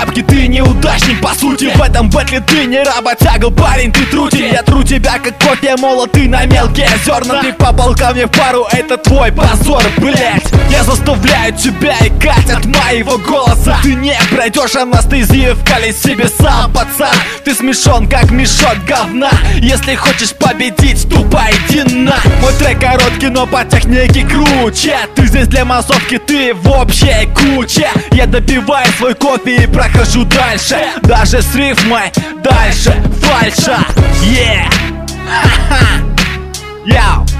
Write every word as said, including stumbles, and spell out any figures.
тряпки, ты неудачник по сути. В этом бэтле ты не работяга, парень, ты трутень. Я тру тебя как кофе, молотый на мелкие зерна. Ты попал ко мне в пару, это твой позор, блять. Я заставляю тебя икать от моего голоса. Ты не пройдешь анестезию, вкали себе сам, пацан. Ты смешон, как мешок говна. Если хочешь победить, тупо иди на. Мой трек короткий, но по технике круче. Ты здесь для массовки, ты в общей куче. Я допиваю свой кофе и прохожу дальше. Даже с рифмой дальше фальша. Yeah. Ха-ха. Яу.